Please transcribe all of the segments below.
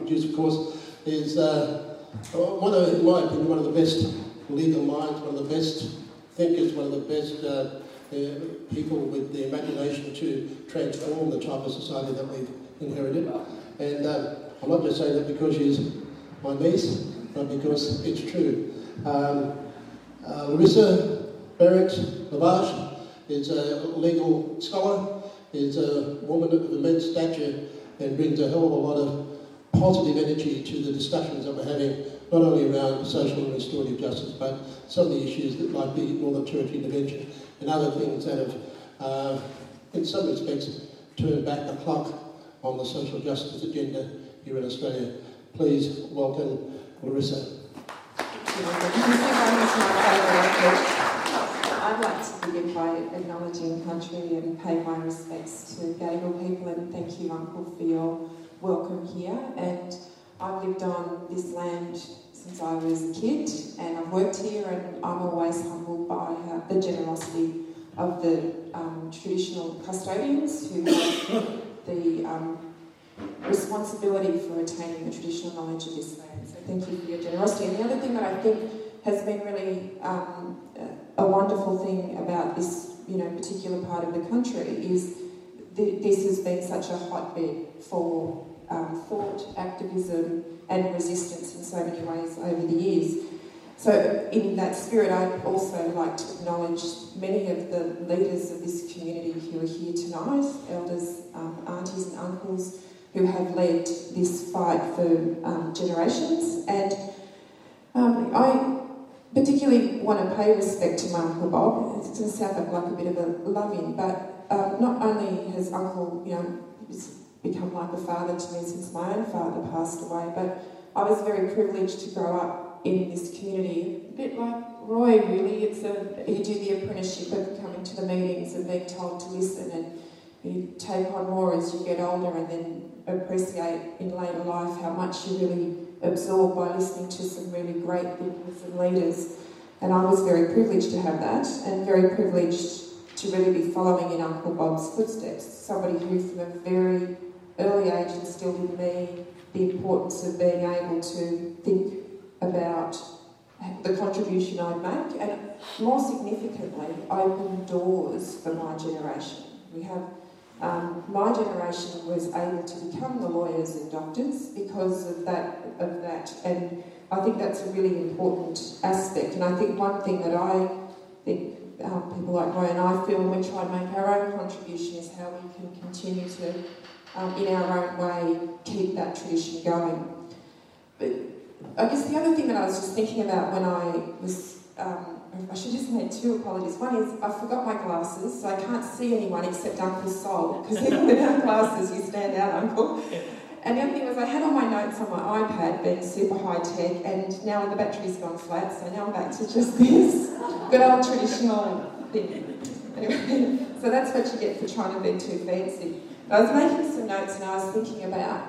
introduce, of course, is in my opinion, one of the best legal minds, one of the best thinkers, one of the best people with the imagination to transform the type of society that we've inherited. And I'm not just saying that because she's my niece, but because it's true. Larissa Barrett-Lavage is a legal scholar, is a woman of immense stature, and brings a hell of a lot of positive energy to the discussions that we're having, not only around social and restorative justice, but some of the issues that might be Northern Territory intervention and other things that have, in some respects, turned back the clock on the social justice agenda here in Australia. Please welcome Larissa. I'd like to begin by acknowledging country and pay my respects to Gadigal people, and thank you, Uncle, for your welcome here. And I've lived on this land since I was a kid, and I've worked here, and I'm always humbled by the generosity of the traditional custodians who have the responsibility for retaining the traditional knowledge of this land. So thank you for your generosity. And the other thing that I think has been really a wonderful thing about this, particular part of the country is this has been such a hotbed for thought, activism, and resistance in so many ways over the years. So in that spirit, I'd also like to acknowledge many of the leaders of this community who are here tonight, elders, aunties and uncles, who have led this fight for generations. And I particularly want to pay respect to my Uncle Bob. It's going to sound like a bit of a love-in, but not only has Uncle, become like a father to me since my own father passed away, but I was very privileged to grow up in this community, a bit like Roy really. You do the apprenticeship of coming to the meetings and being told to listen, and you take on more as you get older, and then appreciate in later life how much you really absorb by listening to some really great leaders and leaders. And I was very privileged to have that, and very privileged to really be following in Uncle Bob's footsteps, somebody who from a very early age instilled in me the importance of being able to think about the contribution I'd make, and more significantly, open doors for my generation. We have my generation was able to become the lawyers and doctors because of that, and I think that's a really important aspect. And I think one thing that I think people like Roy and I feel when we try and make our own contribution is how we can continue to, in our own way, keep that tradition going. But I guess the other thing that I was just thinking about when I was, I should just make two apologies. One is I forgot my glasses, so I can't see anyone except Uncle's soul, because even without glasses you stand out, Uncle. And the other thing was I had all my notes on my iPad, being super high-tech, and now the battery's gone flat, so now I'm back to just this good old traditional thing. Anyway, so that's what you get for trying to be too fancy. But I was making some notes and I was thinking about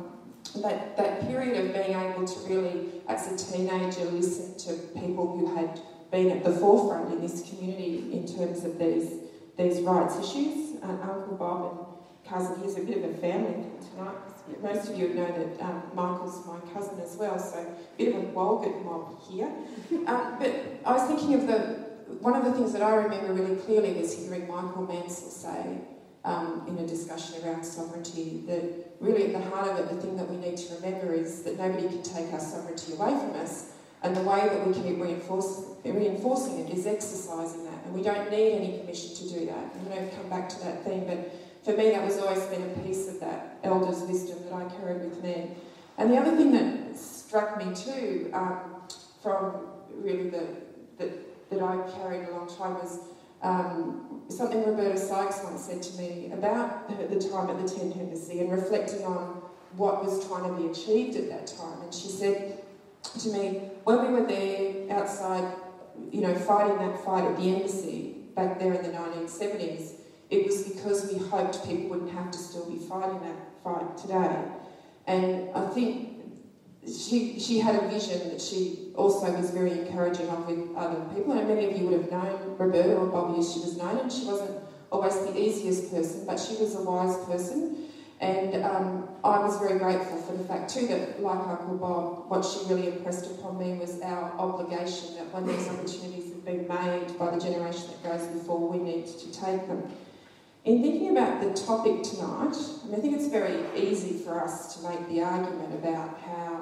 that period of being able to really, as a teenager, listen to people who had been at the forefront in this community in terms of these rights issues. Uncle Bob and cousin, he's a bit of a family tonight. Most of you would know that Michael's my cousin as well, so a bit of a Walgett mob here. But I was thinking of one of the things that I remember really clearly was hearing Michael Mansell say in a discussion around sovereignty that really at the heart of it, the thing that we need to remember is that nobody can take our sovereignty away from us, and the way that we keep reinforcing it is exercising that, and we don't need any permission to do that. I'm going to come back to that theme, but for me that was always been a piece of that elder's wisdom that I carried with me. And the other thing that struck me too, from really that I carried a long time was something Roberta Sykes once said to me about the time at the Tent Embassy and reflecting on what was trying to be achieved at that time. And she said to me, when we were there outside, fighting that fight at the embassy back there in the 1970s, it was because we hoped people wouldn't have to still be fighting that fight today. And I think she had a vision that she also was very encouraging of with other people, and many of you would have known Roberta or Bobby as she was known, and she wasn't always the easiest person, but she was a wise person. And I was very grateful for the fact too that, like Uncle Bob, what she really impressed upon me was our obligation that when these opportunities have been made by the generation that goes before, we need to take them. In thinking about the topic tonight, I think it's very easy for us to make the argument about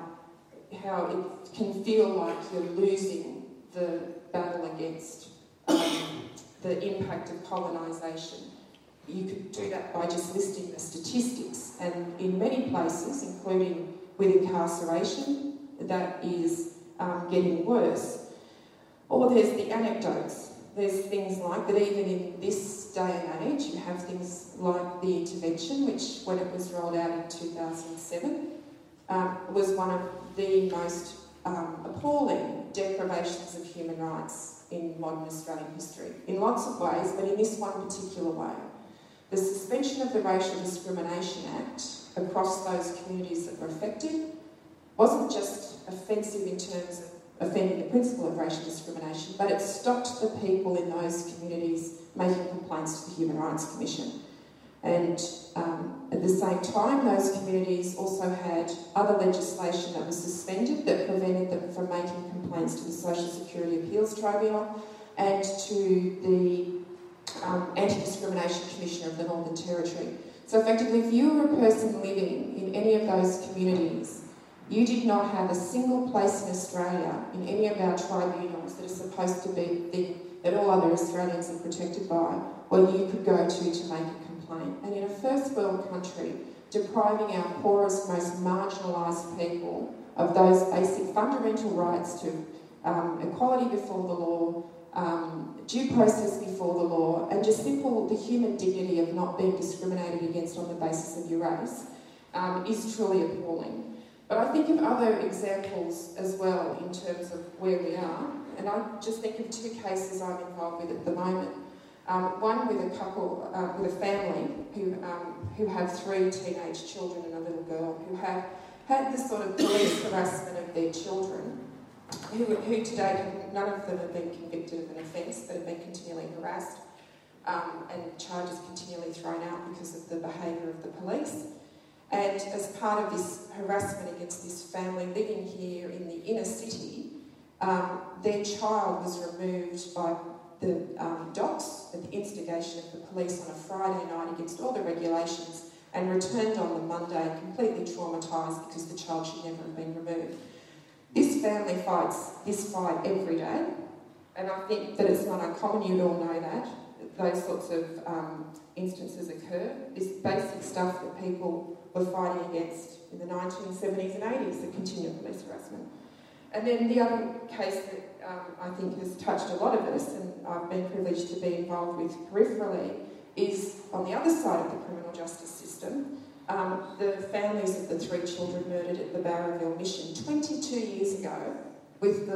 how it can feel like you're losing the battle against the impact of colonisation. You could do that by just listing the statistics, and in many places, including with incarceration, that is getting worse. Or there's the anecdotes. There's things like that even in this day and age, you have things like the intervention, which when it was rolled out in 2007, was one of the most appalling deprivations of human rights in modern Australian history, in lots of ways, but in this one particular way. The suspension of the Racial Discrimination Act across those communities that were affected wasn't just offensive in terms of offending the principle of racial discrimination, but it stopped the people in those communities making complaints to the Human Rights Commission. And at the same time, those communities also had other legislation that was suspended that prevented them from making complaints to the Social Security Appeals Tribunal and to the Anti-Discrimination Commissioner of the Northern Territory. So effectively, if you were a person living in any of those communities, you did not have a single place in Australia, in any of our tribunals that are supposed to be that all other Australians are protected by, where you could go to make a complaint. And in a first world country, depriving our poorest, most marginalised people of those basic fundamental rights to equality before the law, due process before the law, and just the human dignity of not being discriminated against on the basis of your race, is truly appalling. But I think of other examples as well in terms of where we are, and I just think of two cases I'm involved with at the moment. One with a couple, with a family who have 3 teenage children and a little girl who have had this sort of police harassment of their children, who to date, none of them have been convicted of an offence, but have been continually harassed and charges continually thrown out because of the behaviour of the police. And as part of this harassment against this family living here in the inner city, their child was removed by the docks at the instigation of the police on a Friday night against all the regulations and returned on the Monday completely traumatised because the child should never have been removed. This family fights this fight every day, and I think that it's not uncommon, you'd all know that those sorts of instances occur. This basic stuff that people were fighting against in the 1970s and 80s, the continual police harassment. And then the other case that I think has touched a lot of us, and I've been privileged to be involved with peripherally, is on the other side of the criminal justice system, the families of the 3 children murdered at the Barraville Mission 22 years ago, with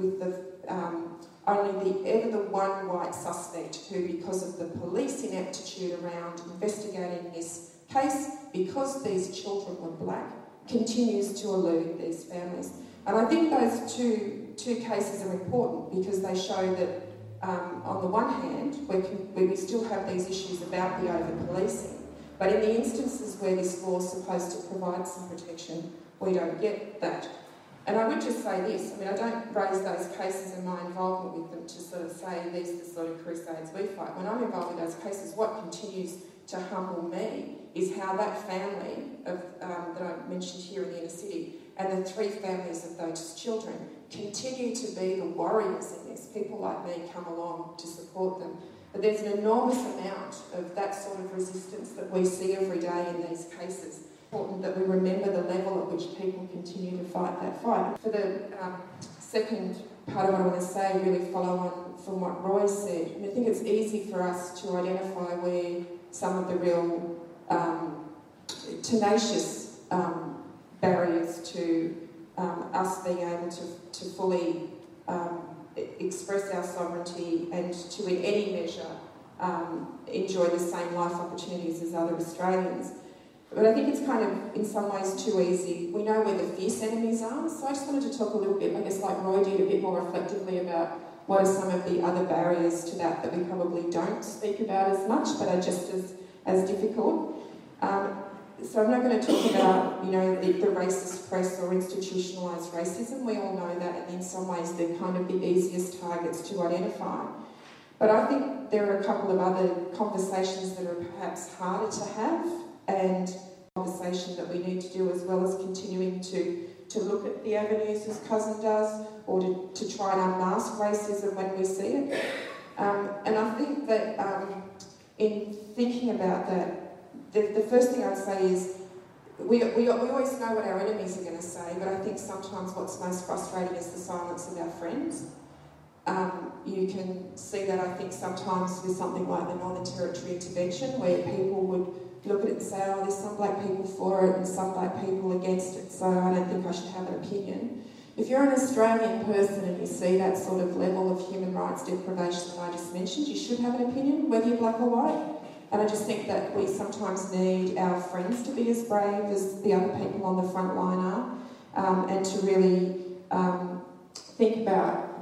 only the one white suspect who, because of the police ineptitude around investigating this case, because these children were black, continues to elude these families. And I think those two cases are important because they show that on the one hand, we still have these issues about the over-policing, but in the instances where this law is supposed to provide some protection, we don't get that. And I would just say this, I don't raise those cases in my involvement with them to sort of say these are the sort of crusades we fight. When I'm involved with those cases, what continues to humble me is how that family that I mentioned here in the inner city and the 3 families of those children continue to be the warriors in this. People like me come along to support them. But there's an enormous amount of that sort of resistance that we see every day in these cases. It's important that we remember the level at which people continue to fight that fight. For the second part of what I want to say, really follow on from what Roy said. I think it's easy for us to identify where some of the real tenacious barriers to us being able to fully express our sovereignty and to, in any measure, enjoy the same life opportunities as other Australians. But I think it's kind of, in some ways, too easy. We know where the fierce enemies are, so I just wanted to talk a little bit, I guess like Roy did, a bit more reflectively about what are some of the other barriers to that we probably don't speak about as much, but are just as difficult. So I'm not going to talk about, the racist press or institutionalised racism. We all know that, and in some ways they're kind of the easiest targets to identify. But I think there are a couple of other conversations that are perhaps harder to have, and conversation that we need to do, as well as continuing to look at the avenues as Cousin does, or to try and unmask racism when we see it. And I think that in thinking about that, the first thing I'd say is we always know what our enemies are going to say, but I think sometimes what's most frustrating is the silence of our friends. You can see that, I think, sometimes with something like the Northern Territory intervention, where people would look at it and say, oh, there's some black people for it and some black people against it, so I don't think I should have an opinion. If you're an Australian person and you see that sort of level of human rights deprivation that I just mentioned, you should have an opinion, whether you're black or white. And I just think that we sometimes need our friends to be as brave as the other people on the front line are, and to really think about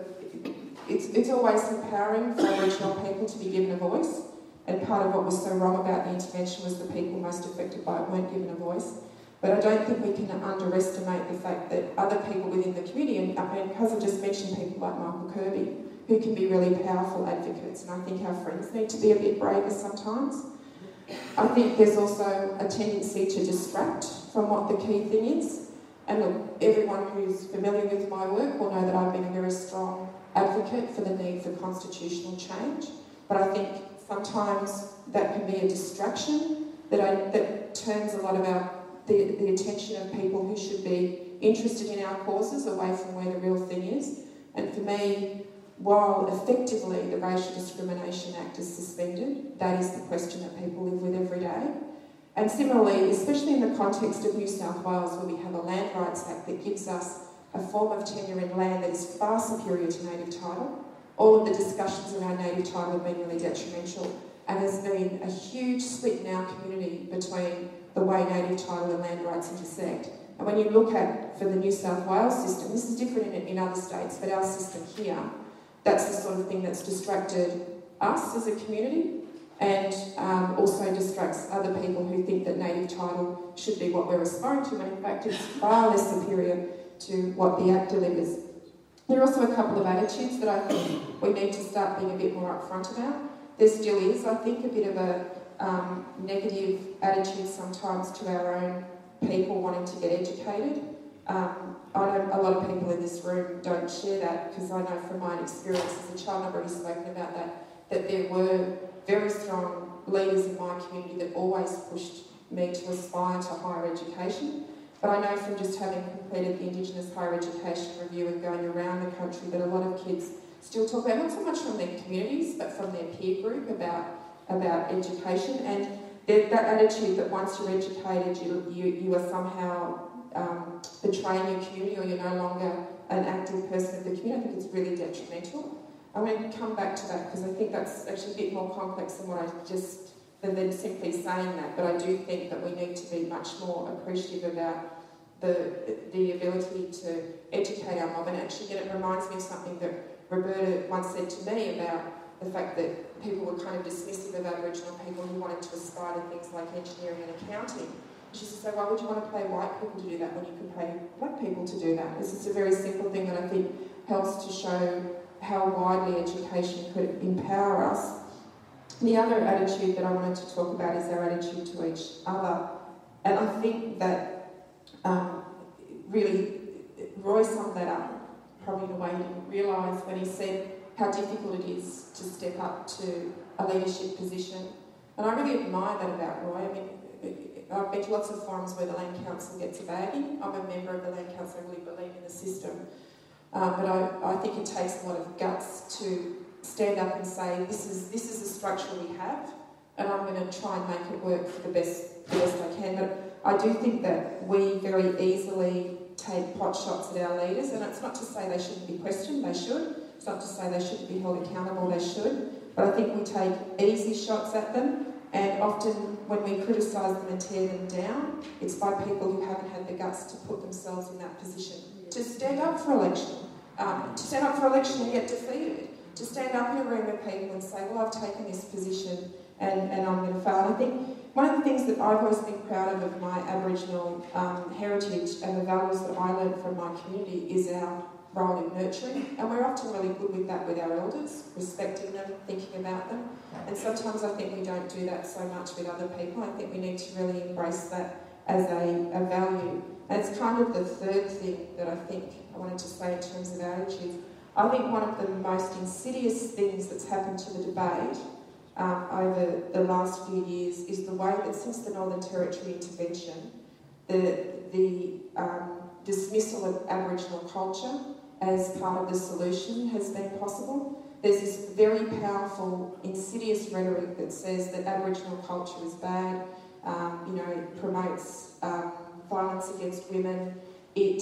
it's always empowering for Aboriginal people to be given a voice, and part of what was so wrong about the intervention was the people most affected by it weren't given a voice. But I don't think we can underestimate the fact that other people within the community, and because I just mentioned people like Michael Kirby, who can be really powerful advocates, and I think our friends need to be a bit braver sometimes. I think there's also a tendency to distract from what the key thing is. And look, everyone who's familiar with my work will know that I've been a very strong advocate for the need for constitutional change. But I think sometimes that can be a distraction that turns a lot of the attention of people who should be interested in our causes away from where the real thing is. And for me, while effectively the Racial Discrimination Act is suspended, that is the question that people live with every day. And similarly, especially in the context of New South Wales, where we have a Land Rights Act that gives us a form of tenure in land that is far superior to native title, all of the discussions around native title have been really detrimental, and there's been a huge split in our community between the way native title and land rights intersect. And when you look at, for the New South Wales system, this is different in other states, but our system here, that's the sort of thing that's distracted us as a community, and also distracts other people who think that native title should be what we're aspiring to, when in fact it's far less superior to what the Act delivers. There are also a couple of attitudes that I think we need to start being a bit more upfront about. There still is, I think, a bit of a negative attitude sometimes to our own people wanting to get educated. I know a lot of people in this room don't share that, because I know from my experience as a child, I've already spoken about that there were very strong leaders in my community that always pushed me to aspire to higher education. But I know from just having completed the Indigenous Higher Education Review and going around the country that a lot of kids still talk about, not so much from their communities, but from their peer group about education, and that attitude that once you're educated, you are somehow betraying your community, or you're no longer an active person of the community. I think it's really detrimental. I want to come back to that, because I think that's actually a bit more complex than what than simply saying that. But I do think that we need to be much more appreciative about the ability to educate our mob. And actually, it reminds me of something that Roberta once said to me about the fact that people were kind of dismissive of Aboriginal people who wanted to aspire to things like engineering and accounting. She used to say, why would you want to pay white people to do that when you can pay black people to do that? This is a very simple thing that I think helps to show how widely education could empower us. The other attitude that I wanted to talk about is our attitude to each other. And I think that really Roy summed that up, probably in a way he didn't realise, when he said how difficult it is to step up to a leadership position. And I really admire that about Roy. I mean, I've been to lots of forums where the Land Council gets a bagging. I'm a member of the Land Council, I really believe in the system. But I think it takes a lot of guts to stand up and say, this is the structure we have, and I'm going to try and make it work for the best I can. But I do think that we very easily take pot shots at our leaders, and it's not to say they shouldn't be questioned, they should. It's not to say they shouldn't be held accountable, they should. But I think we take easy shots at them, and often when we criticise them and tear them down, it's by people who haven't had the guts to put themselves in that position. To stand up for election, and get defeated. To stand up in a room of people and say, well, I've taken this position and I'm going to fail. And I think One of the things that I've always been proud of my Aboriginal heritage and the values that I learned from my community is our role in nurturing, and we're often really good with that with our elders, respecting them, thinking about them, and sometimes I think we don't do that so much with other people. I think we need to really embrace that as a value. And it's kind of the third thing that I think I wanted to say in terms of attitudes. I think one of the most insidious things that's happened to the debate over the last few years is the way that since the Northern Territory intervention, the dismissal of Aboriginal culture as part of the solution has been possible. There's this very powerful, insidious rhetoric that says that Aboriginal culture is bad, it promotes violence against women, it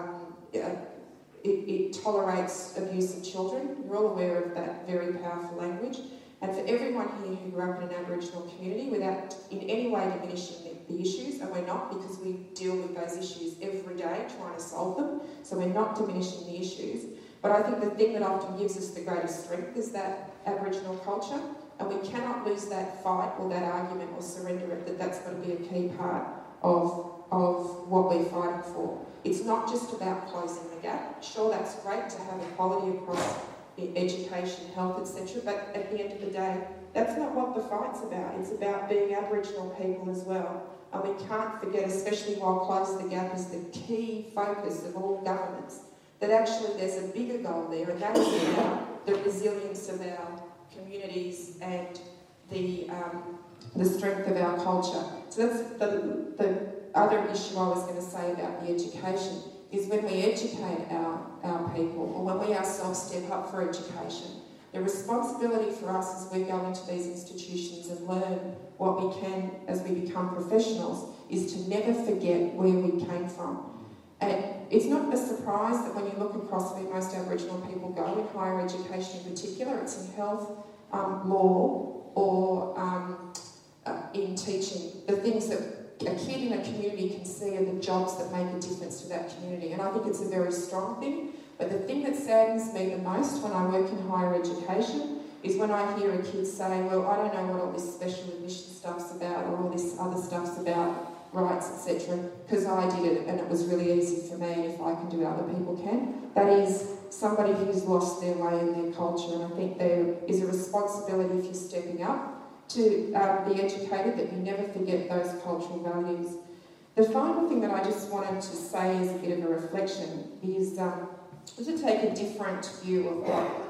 tolerates abuse of children. We're all aware of that very powerful language. And for everyone here who grew up in an Aboriginal community, without in any way diminishing the issues, and we're not, because we deal with those issues every day trying to solve them, so we're not diminishing the issues. But I think the thing that often gives us the greatest strength is that Aboriginal culture, and we cannot lose that fight or that argument or surrender it, that's got to be a key part of what we're fighting for. It's not just about closing the gap. Sure, that's great to have equality across education, health, etc. But at the end of the day, that's not what the fight's about. It's about being Aboriginal people as well. And we can't forget, especially while Close the Gap is the key focus of all governments, that actually there's a bigger goal there, and that is about the resilience of our communities and the strength of our culture. So that's the other issue I was going to say about the education, is when we educate our people, or when we ourselves step up for education, the responsibility for us as we go into these institutions and learn what we can as we become professionals is to never forget where we came from. And it's not a surprise that when you look across where most Aboriginal people go in higher education in particular, it's in health, law, or in teaching. The things that a kid in a community can see are the jobs that make a difference to that community. And I think it's a very strong thing. But the thing that saddens me the most when I work in higher education is when I hear a kid say, well, I don't know what all this special admission stuff's about, or all this other stuff's about, rights, etc., because I did it and it was really easy for me, and if I can do it, other people can. That is somebody who's lost their way in their culture, and I think there is a responsibility if you're stepping up to be educated, that you never forget those cultural values. The final thing that I just wanted to say as a bit of a reflection is to take a different view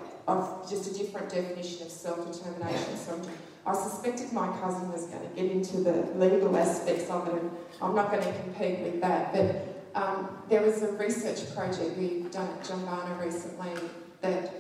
of just a different definition of self-determination. So I suspected my cousin was going to get into the legal aspects of it, and I'm not going to compete with that. But there was a research project we've done at Jumbana recently that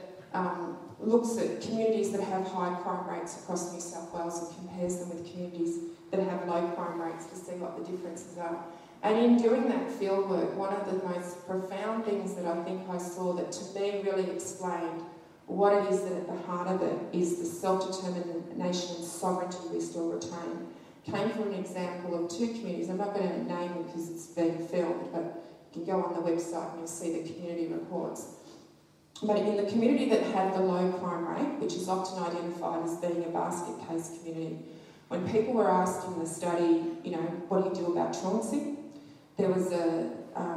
looks at communities that have high crime rates across New South Wales and compares them with communities that have low crime rates to see what the differences are. And in doing that fieldwork, one of the most profound things that I think I saw that to me really explained what it is that at the heart of it is the self-determination and sovereignty we still retain, came from an example of two communities. I'm not going to name them because it's being filmed, but you can go on the website and you'll see the community reports. But in the community that had the low crime rate, which is often identified as being a basket case community, when people were asked in the study, what do you do about truancy, there was a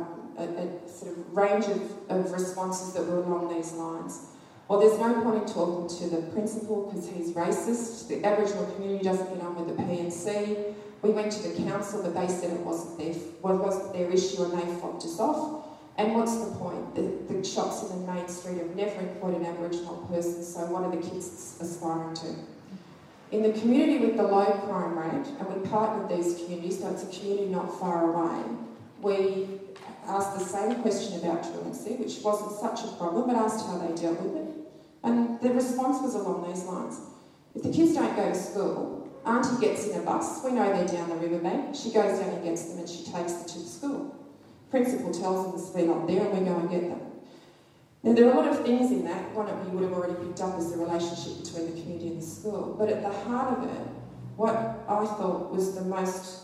sort of range of responses that were along these lines. Well, there's no point in talking to the principal because he's racist. The Aboriginal community doesn't get on with the PNC. We went to the council, but they said it wasn't their issue and they fobbed us off. And what's the point? The shops in the main street have never employed an Aboriginal person, so what are the kids aspiring to? In the community with the low crime rate, and we partnered these communities, so it's a community not far away, we asked the same question about truancy, which wasn't such a problem, but asked how they dealt with it. And the response was along these lines. If the kids don't go to school, Auntie gets in a bus, we know they're down the riverbank, she goes down and gets them and she takes them to the school. Principal tells them the speed up there and we go and get them. Now there are a lot of things in that. One of you would have already picked up is the relationship between the community and the school. But at the heart of it, what I thought was the most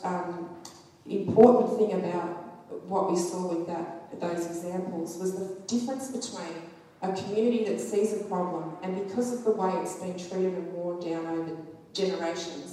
important thing about what we saw with those examples was the difference between a community that sees a problem and because of the way it's been treated and worn down over generations,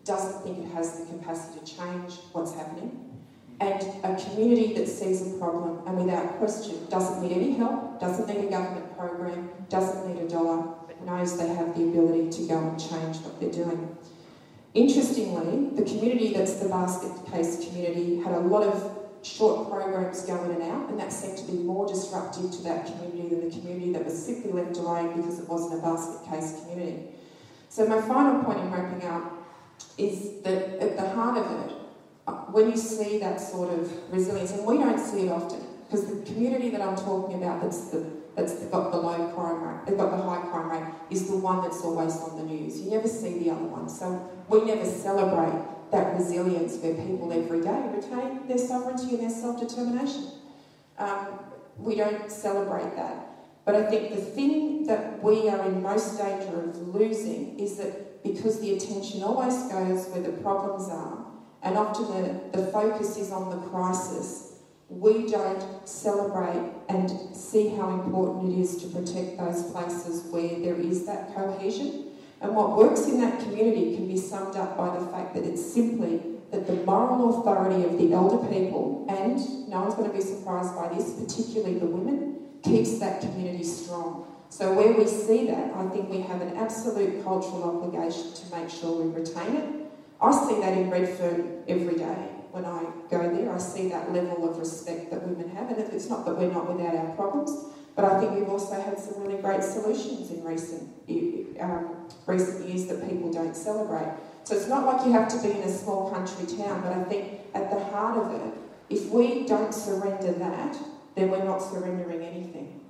doesn't think it has the capacity to change what's happening, and a community that sees a problem and without question doesn't need any help, doesn't need a government program, doesn't need a dollar, but knows they have the ability to go and change what they're doing. Interestingly, the community that's the basket case community had a lot of short programs go in and out, and that seemed to be more disruptive to that community than the community that was simply left alone because it wasn't a basket case community. So my final point in wrapping up is that at the heart of it, when you see that sort of resilience, and we don't see it often, because the community that I'm talking about that's got the low crime rate, they've got the high crime rate, is the one that's always on the news. You never see the other one. So we never celebrate that resilience where people every day retain their sovereignty and their self-determination. We don't celebrate that. But I think the thing that we are in most danger of losing is that because the attention always goes where the problems are, and often the focus is on the crisis, we don't celebrate and see how important it is to protect those places where there is that cohesion. And what works in that community can be summed up by the fact that it's simply that the moral authority of the elder people, and no one's going to be surprised by this, particularly the women, keeps that community strong. So where we see that, I think we have an absolute cultural obligation to make sure we retain it. I see that in Redfern every day. When I go there, I see that level of respect that women have, and it's not that we're not without our problems, but I think we've also had some really great solutions in recent years that people don't celebrate. So it's not like you have to be in a small country town, but I think at the heart of it, if we don't surrender that, then we're not surrendering anything.